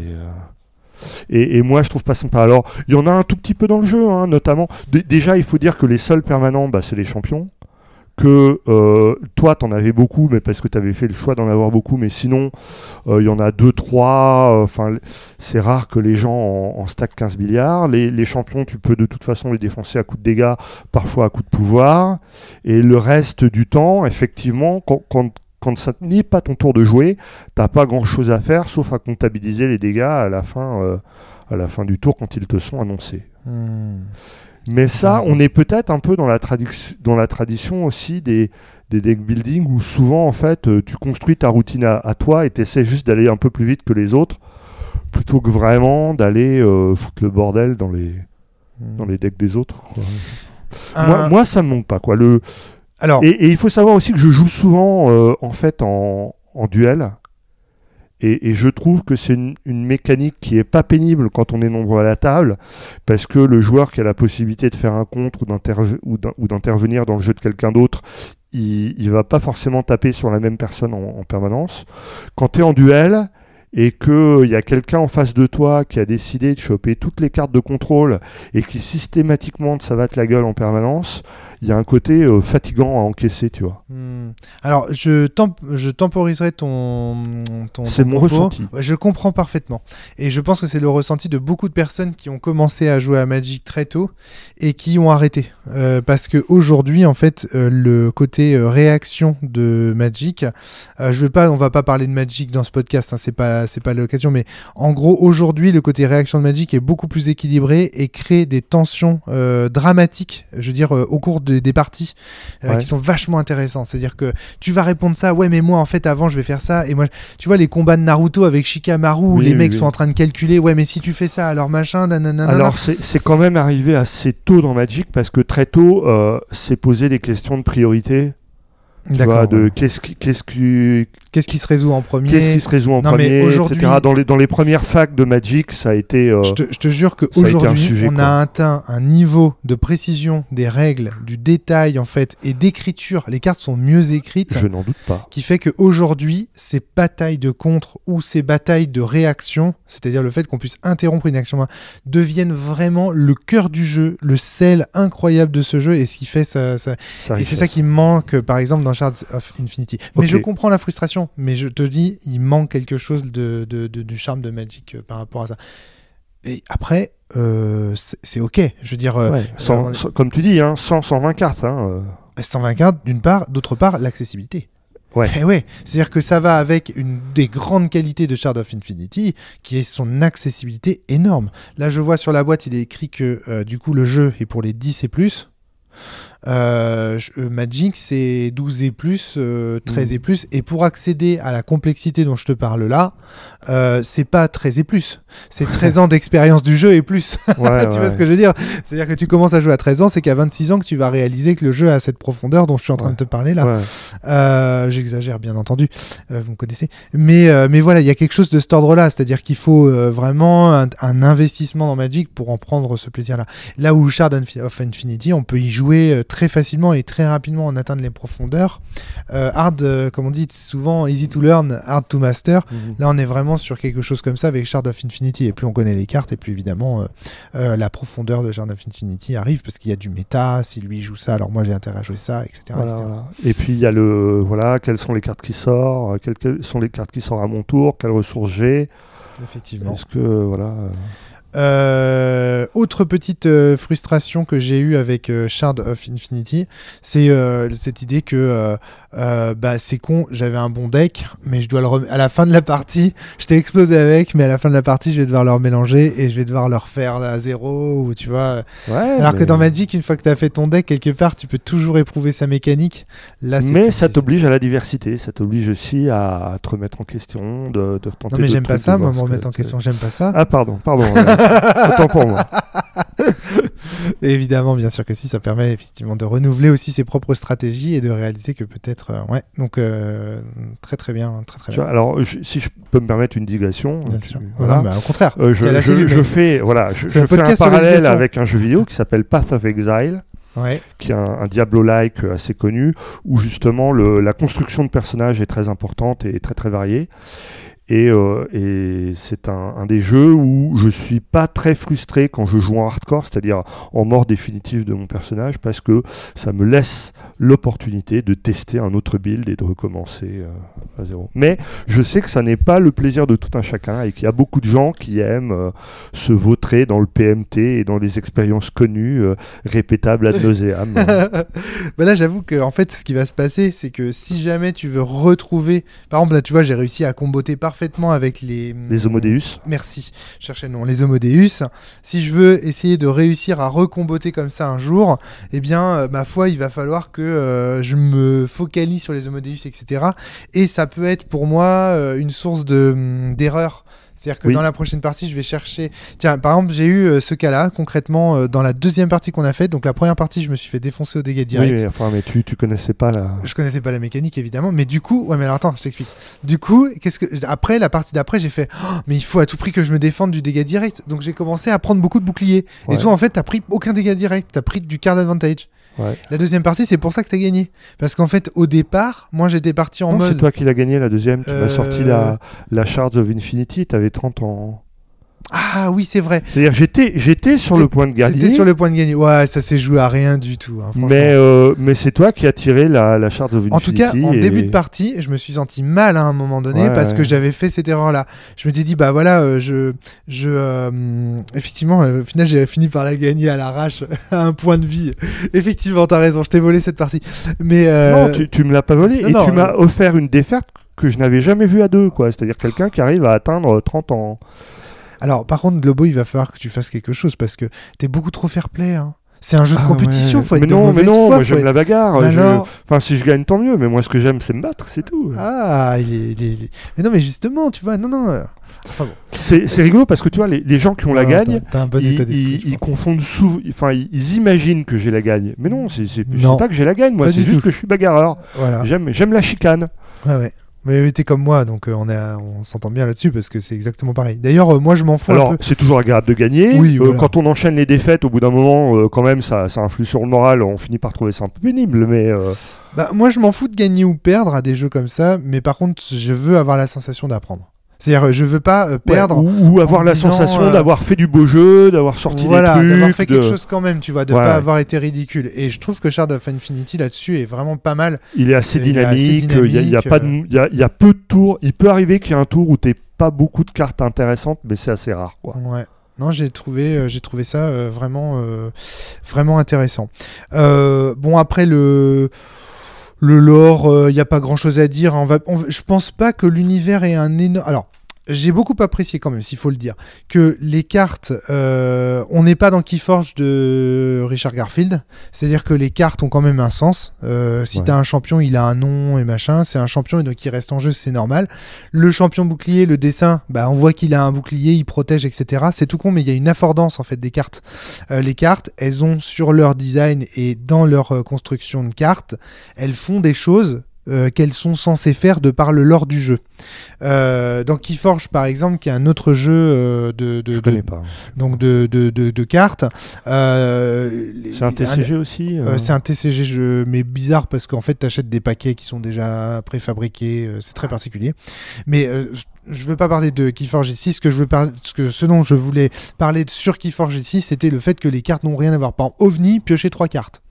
Et moi, je trouve pas sympa. Alors, il y en a un tout petit peu dans le jeu, hein, notamment. Déjà, il faut dire que les seuls permanents, c'est les champions. Que toi, t'en avais beaucoup, mais parce que t'avais fait le choix d'en avoir beaucoup. Mais sinon, il y en a 2-3. Enfin, c'est rare que les gens en stack 15 milliards. Les champions, tu peux de toute façon les défoncer à coup de dégâts, parfois à coup de pouvoir. Et le reste du temps, effectivement, quand ça n'est pas ton tour de jouer, t'as pas grand chose à faire sauf à comptabiliser les dégâts à la fin du tour quand ils te sont annoncés. Mais ça, on est peut-être un peu dans la tradition aussi des deck building où souvent en fait tu construis ta routine à toi et tu essaies juste d'aller un peu plus vite que les autres plutôt que vraiment d'aller foutre le bordel dans les dans les decks des autres, quoi. Moi, ça me manque pas, quoi. Alors... Et il faut savoir aussi que je joue souvent en fait en duel. Et je trouve que c'est une mécanique qui est pas pénible quand on est nombreux à la table, parce que le joueur qui a la possibilité de faire un contre ou d'intervenir dans le jeu de quelqu'un d'autre, il va pas forcément taper sur la même personne en permanence. Quand tu es en duel et qu'il y a quelqu'un en face de toi qui a décidé de choper toutes les cartes de contrôle et qui systématiquement te savate la gueule en permanence, il y a un côté fatigant à encaisser, tu vois. Alors, je temporiserai ton c'est mon propos. ressenti. Je comprends parfaitement. Et je pense que c'est le ressenti de beaucoup de personnes qui ont commencé à jouer à Magic très tôt et qui ont arrêté. Parce qu'aujourd'hui, en fait, le côté réaction de Magic, on va pas parler de Magic dans ce podcast, hein, c'est pas l'occasion, mais en gros, aujourd'hui, le côté réaction de Magic est beaucoup plus équilibré et crée des tensions dramatiques, je veux dire, au cours des parties qui sont vachement intéressantes. C'est-à-dire que tu vas répondre ça, ouais mais moi en fait avant je vais faire ça, et moi tu vois les combats de Naruto avec Shikamaru où les mecs sont en train de calculer, ouais mais si tu fais ça alors machin, nanana. Alors c'est quand même arrivé assez tôt dans Magic, parce que très tôt c'est posé des questions de priorité. D'accord. De qu'est-ce qui se résout en premier, etc. Dans les premières facs de Magic, ça a été. Je te jure qu'aujourd'hui, on a atteint un niveau de précision des règles, du détail en fait, et d'écriture. Les cartes sont mieux écrites. Je n'en doute pas. Qui fait qu'aujourd'hui, ces batailles de contre ou ces batailles de réaction, c'est-à-dire le fait qu'on puisse interrompre une action, deviennent vraiment le cœur du jeu, le sel incroyable de ce jeu, et ce qui fait ça et c'est ça qui manque, par exemple, dans Shards of Infinity. Mais je comprends la frustration, mais je te dis, il manque quelque chose du charme de Magic par rapport à ça. Et après, c'est ok. Je veux dire, comme tu dis, 120 cartes. 120 cartes, d'une part. D'autre part, l'accessibilité. Ouais. C'est-à-dire que ça va avec une des grandes qualités de Shards of Infinity, qui est son accessibilité énorme. Là, je vois sur la boîte, il est écrit que du coup, le jeu est pour les 10 et plus. Magic c'est 12 et plus, 13 et plus, et pour accéder à la complexité dont je te parle là, c'est pas 13 et plus, c'est 13 ans d'expérience du jeu et plus. Tu vois ce que je veux dire? C'est-à-dire que tu commences à jouer à 13 ans, c'est qu'à 26 ans que tu vas réaliser que le jeu a cette profondeur dont je suis en train de te parler là. J'exagère bien entendu, vous me connaissez, mais voilà, il y a quelque chose de cet ordre là, c'est-à-dire qu'il faut vraiment un investissement dans Magic pour en prendre ce plaisir là où Shards of Infinity, on peut y jouer très facilement et très rapidement en atteindre les profondeurs. Hard, comme on dit souvent, easy to learn, hard to master. Là, on est vraiment sur quelque chose comme ça avec Shards of Infinity. Et plus on connaît les cartes, et plus évidemment la profondeur de Shards of Infinity arrive, parce qu'il y a du méta. Si lui joue ça, alors moi j'ai intérêt à jouer ça, etc. Voilà. Et puis il y a quelles sont les cartes qui sortent, quelles sont les cartes qui sortent à mon tour, quelles ressources j'ai. Effectivement. Est-ce que autre petite frustration que j'ai eue avec Shards of Infinity, c'est cette idée que c'est con, j'avais un bon deck, mais je dois à la fin de la partie, je t'ai explosé avec, mais à la fin de la partie, je vais devoir le mélanger et je vais devoir le refaire à zéro, ou tu vois. Alors que dans Magic, une fois que tu as fait ton deck, quelque part, tu peux toujours éprouver sa mécanique. Là, mais ça t'oblige à la diversité, ça t'oblige aussi à te remettre en question, de tenter. Non, mais j'aime pas ça, moi, me remettre en question, j'aime pas ça. Ah, pardon. Autant pour moi. Et évidemment, bien sûr que si, ça permet effectivement de renouveler aussi ses propres stratégies et de réaliser que peut-être, donc très très bien, très bien. Alors, si je peux me permettre une digression, bien sûr. Voilà. Au contraire, je fais un parallèle avec un jeu vidéo qui s'appelle Path of Exile. Qui est un Diablo-like assez connu, où justement la construction de personnages est très importante et très très variée. Et c'est un des jeux où je suis pas très frustré quand je joue en hardcore, c'est-à-dire en mort définitive de mon personnage, parce que ça me laisse l'opportunité de tester un autre build et de recommencer à zéro. Mais je sais que ça n'est pas le plaisir de tout un chacun, et qu'il y a beaucoup de gens qui aiment se vautrer dans le PMT et dans les expériences connues, répétables ad nauseam. Là, j'avoue que en fait, ce qui va se passer, c'est que si jamais tu veux retrouver, par exemple, là, tu vois, j'ai réussi à comboter parfaitement avec les Homo Deus. Merci, je cherchais le nom, les Homo Deus. Si je veux essayer de réussir à recomboter comme ça un jour, eh bien, ma foi, il va falloir que je me focalise sur les Homo Deus, etc. Et ça peut être pour moi une source d'erreur. C'est-à-dire que dans la prochaine partie, je vais chercher... Tiens, par exemple, j'ai eu ce cas-là, concrètement, dans la deuxième partie qu'on a faite. Donc la première partie, je me suis fait défoncer au dégâts direct. Oui, mais tu connaissais pas la... Je connaissais pas la mécanique, évidemment. Mais du coup... Ouais, mais alors attends, je t'explique. Du coup, après, la partie d'après, j'ai fait... Oh, mais il faut à tout prix que je me défende du dégâts direct. Donc j'ai commencé à prendre beaucoup de boucliers. Ouais. Et toi, en fait, t'as pris aucun dégâts direct. T'as pris du card advantage. Ouais. La deuxième partie, c'est pour ça que t'as gagné. Parce qu'en fait, au départ, moi j'étais parti en mode... c'est toi qui l'as gagné la deuxième. Tu m'as sorti la Shards of Infinity. T'avais 30 ans. Ah oui, c'est vrai. C'est-à-dire j'étais sur le point de gagner. T'étais sur le point de gagner. Ouais, ça s'est joué à rien du tout. Hein, mais c'est toi qui as tiré la Shards of Infinity. En tout cas, en début de partie, je me suis senti mal à un moment donné parce que j'avais fait cette erreur-là. Je me suis dit, bah voilà, effectivement, au final, j'ai fini par la gagner à l'arrache à un point de vie. Effectivement, t'as raison, je t'ai volé cette partie. Mais non, tu me l'as pas volé. Tu m'as offert une défaite que je n'avais jamais vue à deux, quoi. C'est-à-dire quelqu'un qui arrive à atteindre 30 ans. Alors, par contre, Globo, il va falloir que tu fasses quelque chose parce que t'es beaucoup trop fair-play. Hein. C'est un jeu de compétition, faut être de mauvaise foi. Moi j'aime la bagarre. Enfin, si je gagne, tant mieux. Mais moi, ce que j'aime, c'est me battre, c'est tout. Ah, mais non, mais justement, tu vois, non. Enfin bon. C'est rigolo parce que tu vois, les gens qui ont la gagne, t'as un bon état d'esprit, ils confondent souvent. Enfin, ils imaginent que j'ai la gagne. Mais non, je sais pas que j'ai la gagne. Moi, c'est juste que je suis bagarreur. Voilà. J'aime la chicane. Ouais. Mais t'es comme moi, donc on s'entend bien là-dessus parce que c'est exactement pareil. D'ailleurs, moi je m'en fous un peu. C'est toujours agréable de gagner. Oui, voilà. Quand on enchaîne les défaites, au bout d'un moment, quand même, ça influe sur le moral. On finit par trouver ça un peu pénible, mais. Moi, je m'en fous de gagner ou perdre à des jeux comme ça, mais par contre, je veux avoir la sensation d'apprendre. C'est-à-dire, je veux pas perdre. Ou avoir la sensation d'avoir fait du beau jeu, d'avoir sorti des trucs. D'avoir fait quelque chose quand même, tu vois, de pas avoir été ridicule. Et je trouve que Shards of Infinity là-dessus est vraiment pas mal. Il est assez dynamique. Il y a peu de tours. Il peut arriver qu'il y ait un tour où t'aies pas beaucoup de cartes intéressantes, mais c'est assez rare, quoi. Ouais. Non, j'ai trouvé ça vraiment intéressant. Bon, après le lore, il n'y a pas grand-chose à dire. Je pense pas que l'univers est un énorme... Alors, j'ai beaucoup apprécié quand même, s'il faut le dire, que les cartes... on n'est pas dans Keyforge de Richard Garfield. C'est-à-dire que les cartes ont quand même un sens. Si t'as un champion, il a un nom et machin. C'est un champion et donc il reste en jeu, c'est normal. Le champion bouclier, le dessin, on voit qu'il a un bouclier, il protège, etc. C'est tout con, mais il y a une affordance en fait des cartes. Les cartes, elles ont sur leur design et dans leur construction de cartes, elles font des choses qu'elles sont censées faire de par le lore du jeu. Dans Keyforge par exemple, qui est un autre jeu de cartes. C'est un TCG aussi. C'est un TCG jeu, mais bizarre parce qu'en fait t'achètes des paquets qui sont déjà préfabriqués. C'est très particulier. Mais je veux pas parler de Keyforge ici. Ce dont je voulais parler sur Keyforge ici, c'était le fait que les cartes n'ont rien à voir. Par exemple, OVNI, piocher 3 cartes.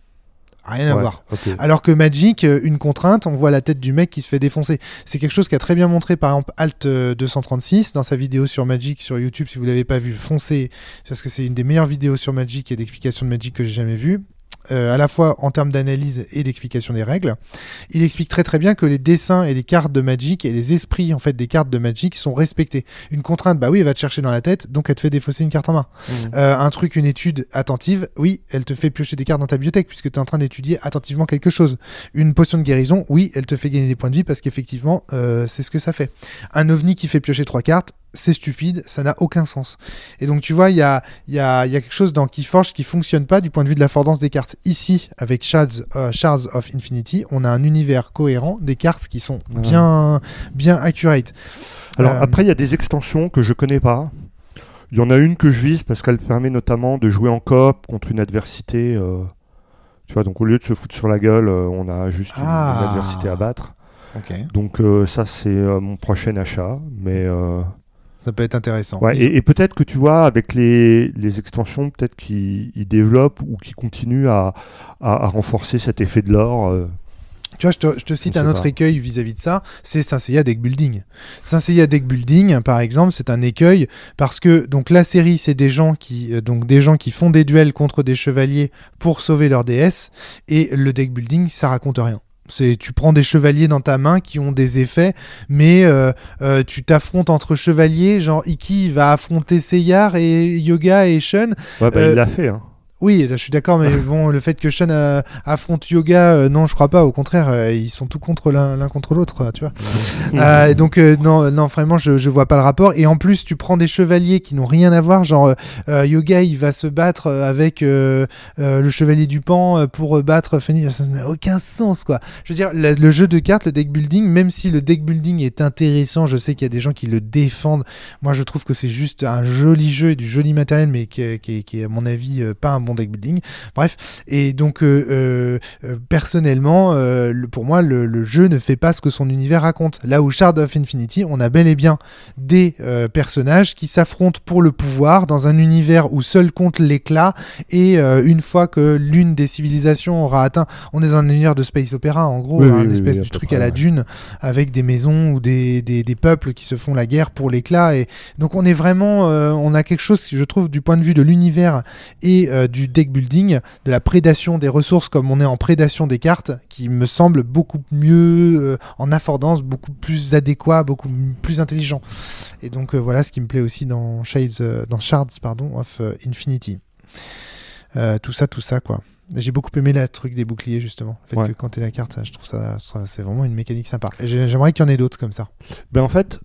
Rien à voir. Okay. Alors que Magic, une contrainte, on voit la tête du mec qui se fait défoncer. C'est quelque chose qu'a très bien montré par exemple Alt 236 dans sa vidéo sur Magic sur YouTube. Si vous l'avez pas vu, foncez parce que c'est une des meilleures vidéos sur Magic et d'explication de Magic que j'ai jamais vues. À la fois en termes d'analyse et d'explication des règles. Il explique très très bien que les dessins et les cartes de Magic et les esprits en fait des cartes de Magic sont respectés. Une contrainte, elle va te chercher dans la tête, donc elle te fait défausser une carte en main. Un truc, une étude attentive, oui, elle te fait piocher des cartes dans ta bibliothèque puisque tu es en train d'étudier attentivement quelque chose. Une potion de guérison, oui, elle te fait gagner des points de vie parce qu'effectivement, c'est ce que ça fait. Un ovni qui fait piocher 3 cartes, c'est stupide, ça n'a aucun sens. Et donc tu vois, il y a quelque chose dans Keyforge qui fonctionne pas du point de vue de l'affordance des cartes. Ici, avec Shards of Infinity, on a un univers cohérent, des cartes qui sont bien accurate. Alors après, il y a des extensions que je connais pas. Il y en a une que je vise parce qu'elle permet notamment de jouer en coop contre une adversité. Tu vois, donc au lieu de se foutre sur la gueule, on a juste une adversité à battre. Okay. Donc ça, c'est mon prochain achat, mais... Ça peut être intéressant. Ouais, et peut-être que tu vois, avec les extensions, peut-être qu'ils développent ou qu'ils continuent à renforcer cet effet de l'or. Tu vois, je te cite un autre écueil vis-à-vis de ça, c'est Saint Seiya Deck Building. Saint Seiya Deck Building, par exemple, c'est un écueil parce que donc la série, c'est des gens qui font des duels contre des chevaliers pour sauver leur déesse, et le deck building, ça raconte rien. Tu prends des chevaliers dans ta main qui ont des effets, mais tu t'affrontes entre chevaliers, genre Iki va affronter Seyar et Yoga et Shun. Ouais, il l'a fait. Hein. Oui, là, je suis d'accord, mais bon, le fait que Sean affronte Yoga, non, je crois pas. Au contraire, ils sont tout contre l'un contre l'autre, tu vois. Donc non, vraiment, je vois pas le rapport. Et en plus, tu prends des chevaliers qui n'ont rien à voir, genre Yoga, il va se battre avec le chevalier du Pan pour battre Phoenix. Ça n'a aucun sens, quoi. Je veux dire, le jeu de cartes, le deck building, même si le deck building est intéressant, je sais qu'il y a des gens qui le défendent. Moi, je trouve que c'est juste un joli jeu et du joli matériel, mais qui est à mon avis pas un bon deck building. Bref, et donc personnellement, pour moi, le jeu ne fait pas ce que son univers raconte. Là où Shards of Infinity, on a bel et bien des personnages qui s'affrontent pour le pouvoir dans un univers où seul compte l'éclat, et une fois que l'une des civilisations aura atteint, on est dans un univers de space opéra en gros, une espèce du truc à la Dune, avec des maisons ou des peuples qui se font la guerre pour l'éclat, et donc on est vraiment, on a quelque chose, je trouve, du point de vue de l'univers et du deck building, de la prédation des ressources comme on est en prédation des cartes, qui me semble beaucoup mieux en affordance, beaucoup plus adéquat, beaucoup plus intelligent. Et donc voilà ce qui me plaît aussi dans Shards of Infinity. Tout ça quoi. J'ai beaucoup aimé le truc des boucliers justement. Le fait que quand t'es la carte, je trouve ça c'est vraiment une mécanique sympa. Et j'aimerais qu'il y en ait d'autres comme ça. Ben en fait,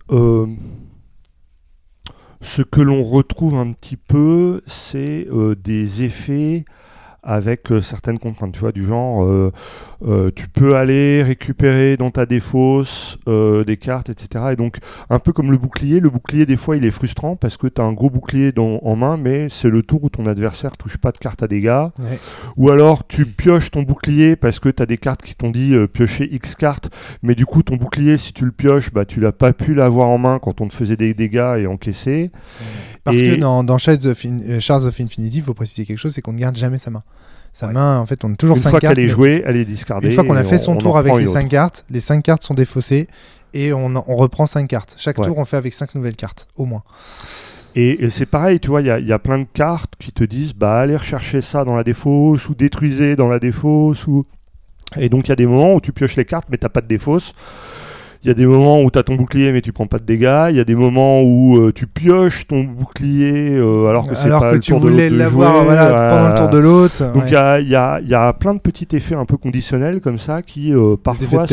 ce que l'on retrouve un petit peu, c'est des effets avec certaines contraintes, tu vois, du genre tu peux aller récupérer dans ta défausse des cartes, etc. Et donc, un peu comme le bouclier des fois il est frustrant parce que tu as un gros bouclier en main, mais c'est le tour où ton adversaire touche pas de carte à dégâts. Ouais. Ou alors tu pioches ton bouclier parce que tu as des cartes qui t'ont dit piocher X cartes, mais du coup ton bouclier, si tu le pioches, bah, tu l'as pas pu l'avoir en main quand on te faisait des dégâts et encaisser. Parce que dans Shards of Infinity, il faut préciser quelque chose, c'est qu'on ne garde jamais sa main. Sa main, en fait, on a toujours 5 cartes. Une fois qu'elle est jouée, elle est discardée. Une fois qu'on a fait son tour avec les 5 cartes, les 5 cartes sont défaussées et on reprend 5 cartes. Chaque tour, on fait avec 5 nouvelles cartes, au moins. Et c'est pareil, tu vois, il y a plein de cartes qui te disent bah, allez rechercher ça dans la défausse ou détruisez dans la défausse. Et donc, il y a des moments où tu pioches les cartes, mais tu n'as pas de défausse. Il y a des moments où tu as ton bouclier mais tu prends pas de dégâts. Il y a des moments où tu pioches ton bouclier alors que c'est pas le tour de l'autre. Alors que tu voulais l'avoir pendant le tour de l'autre. Donc il y a plein de petits effets un peu conditionnels comme ça qui parfois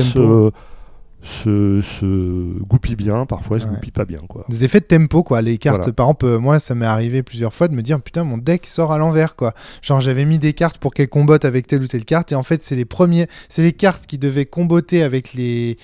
se goupillent bien, parfois se goupillent pas bien, quoi. Des effets de tempo, quoi. Les cartes, par exemple, moi ça m'est arrivé plusieurs fois de me dire putain, mon deck sort à l'envers, quoi. Genre j'avais mis des cartes pour qu'elles combattent avec telle ou telle carte et en fait c'est les cartes qui devaient comboter avec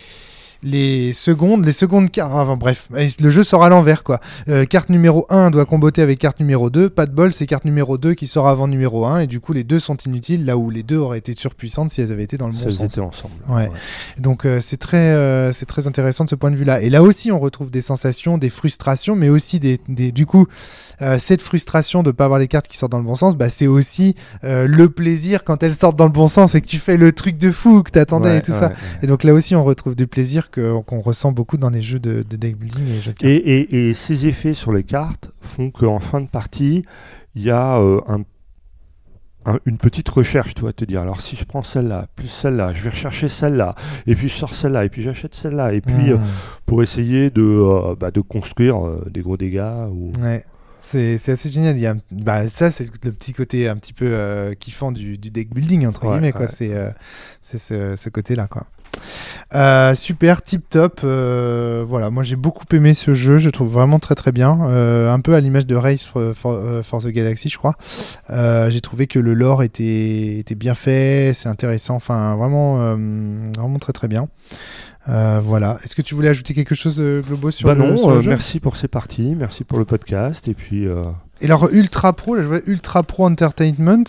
les secondes cartes, enfin bref, le jeu sort à l'envers, quoi. Carte numéro 1 doit comboter avec carte numéro 2, pas de bol, c'est carte numéro 2 qui sort avant numéro 1 et du coup les deux sont inutiles là où les deux auraient été surpuissantes si elles avaient été dans le bon sens. Elles étaient ensemble. Ouais. Donc c'est très intéressant de ce point de vue-là. Et là aussi on retrouve des sensations, des frustrations, mais aussi du coup cette frustration de pas avoir les cartes qui sortent dans le bon sens, bah c'est aussi le plaisir quand elles sortent dans le bon sens et que tu fais le truc de fou que t'attendais et tout ça. Et donc là aussi on retrouve du plaisir qu'on ressent beaucoup dans les jeux de deck building et jeux de cartes. Et ces effets sur les cartes font qu'en fin de partie, il y a une petite recherche, tu vas te dire, alors si je prends celle-là, plus celle-là, je vais rechercher celle-là, et puis je sors celle-là, et puis j'achète celle-là, et puis pour essayer de construire des gros dégâts. Ouais. C'est assez génial. Ça, c'est le petit côté un petit peu kiffant du deck building, entre guillemets, quoi. C'est ce côté-là, quoi. Super, tip top. Voilà, moi j'ai beaucoup aimé ce jeu, je trouve vraiment très très bien. Un peu à l'image de Race for the Galaxy, je crois. J'ai trouvé que le lore était bien fait, c'est intéressant, enfin vraiment très très bien. Voilà. Est-ce que tu voulais ajouter quelque chose, Globo, sur le jeu ? Merci pour ces parties, merci pour le podcast. Et puis. Et alors Ultra Pro, là, je vois Ultra Pro Entertainment.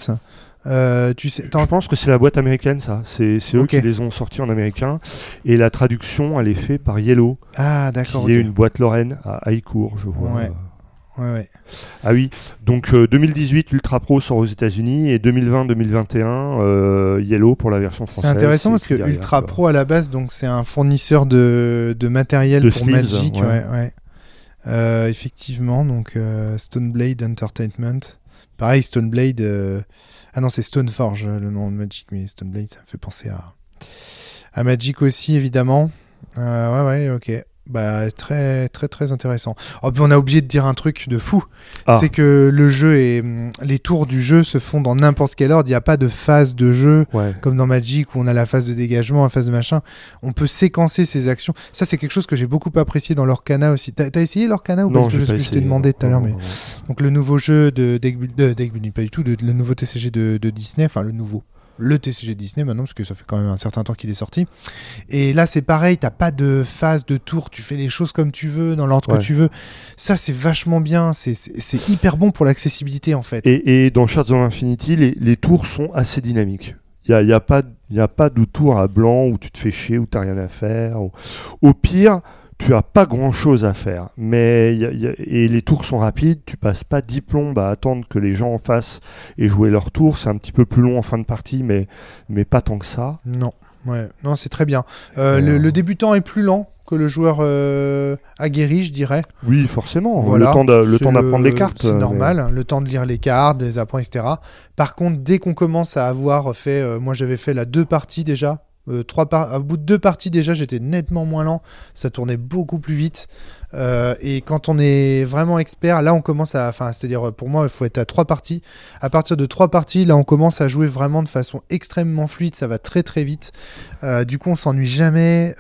Je pense que c'est la boîte américaine, ça. C'est eux qui les ont sortis en américain. Et la traduction, elle est faite par Yellow. Ah, d'accord. Qui est une boîte lorraine à Haïcourt, je vois. Ouais. Ah oui, donc 2018 Ultra Pro sort aux États-Unis et 2020-2021 Yellow pour la version française. C'est intéressant parce que Ultra Pro à la base, donc c'est un fournisseur de matériel pour sleeves, Magic. Effectivement, donc Stoneblade Entertainment. Pareil, Stoneblade. Ah non, c'est Stoneforge le nom de Magic, mais Stoneblade, ça me fait penser à Magic aussi, évidemment. Ok. Bah, très très très intéressant. Oh, puis on a oublié de dire un truc de fou, Ah. c'est que le jeu et les tours du jeu se font dans n'importe quel ordre. Il n'y a pas de phase de jeu Ouais. comme dans Magic où on a la phase de dégagement, la phase de machin. On peut séquencer ses actions. Ça, c'est quelque chose que j'ai beaucoup apprécié dans l'Orcana aussi. T'as essayé l'Orcana ou Non, pas du tout? j'ai pas Je t'ai essayé. demandé tout à l'heure, mais Non. donc le nouveau jeu de Deck Building, pas du tout, le nouveau TCG de Disney, enfin le TCG Disney maintenant, parce que ça fait quand même un certain temps qu'il est sorti. Et là, c'est pareil, t'as pas de phase de tour, tu fais les choses comme tu veux, dans l'ordre que tu veux. Ça, c'est vachement bien, c'est hyper bon pour l'accessibilité, en fait. Et dans Shards of Infinity, les tours sont assez dynamiques. Il n'y a pas de tour à blanc où tu te fais chier, où tu n'as rien à faire. Au pire, tu n'as pas grand-chose à faire. Et les tours sont rapides, tu passes pas 10 plombes à attendre que les gens en face aient joué leur tour. C'est un petit peu plus long en fin de partie, mais pas tant que ça. Non, non, c'est très bien. Le débutant est plus lent que le joueur aguerri, je dirais. Oui, forcément. Voilà, le temps d'apprendre les cartes. C'est normal, le temps de lire les cartes, de les apprendre, etc. Par contre, dès qu'on commence à avoir fait... moi, j'avais fait 2 parties déjà. Au bout de 2 parties déjà, j'étais nettement moins lent. Ça tournait beaucoup plus vite. Et quand on est vraiment expert, là, on commence à... c'est-à-dire, pour moi, il faut être à 3 parties. À partir de 3 parties, là, on commence à jouer vraiment de façon extrêmement fluide. Ça va très, très vite. Du coup, on s'ennuie jamais.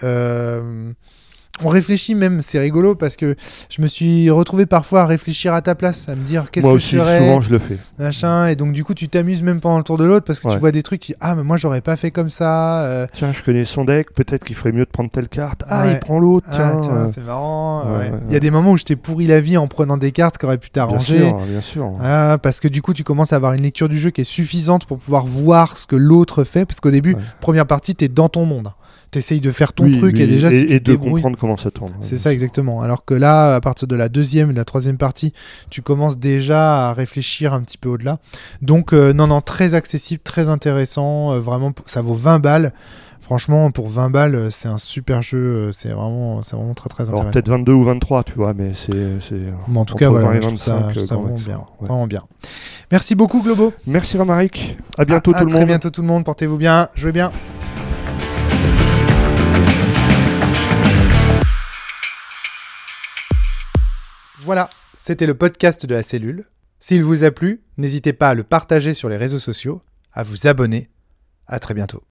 On réfléchit même, c'est rigolo parce que je me suis retrouvé parfois à réfléchir à ta place, à me dire qu'est-ce Moi que aussi, je ferais, souvent je le fais. machin, et donc du coup tu t'amuses même pendant le tour de l'autre parce que tu vois des trucs, tu dis ah mais moi j'aurais pas fait comme ça. Tiens, je connais son deck, peut-être qu'il ferait mieux de prendre telle carte. Ah, Ouais. il prend l'autre, Tiens, c'est marrant. Il y a des moments où je t'ai pourri la vie en prenant des cartes qui auraient pu t'arranger. Bien sûr. Voilà, parce que du coup tu commences à avoir une lecture du jeu qui est suffisante pour pouvoir voir ce que l'autre fait, parce qu'au début, première partie, t'es dans ton monde. T'essayes de faire ton truc et déjà si tu et te de débrouilles, comprendre comment ça tourne. c'est ça exactement. Alors que là, à partir de la 2e et de la 3e partie, tu commences déjà à réfléchir un petit peu au-delà. Donc non, très accessible, très intéressant. Vraiment, ça vaut 20 balles. Franchement, pour 20 balles, c'est un super jeu. C'est vraiment très très intéressant. Alors peut-être 22 ou 23, tu vois, mais c'est en tout cas, voilà, et je trouve 25, ça vraiment bien. Ouais. Vraiment bien. Merci beaucoup, Globo. Merci Romaric. À bientôt tout le monde. À très bientôt tout le monde. Portez-vous bien. Jouez bien. Voilà, c'était le podcast de la cellule. S'il vous a plu, n'hésitez pas à le partager sur les réseaux sociaux, à vous abonner. À très bientôt.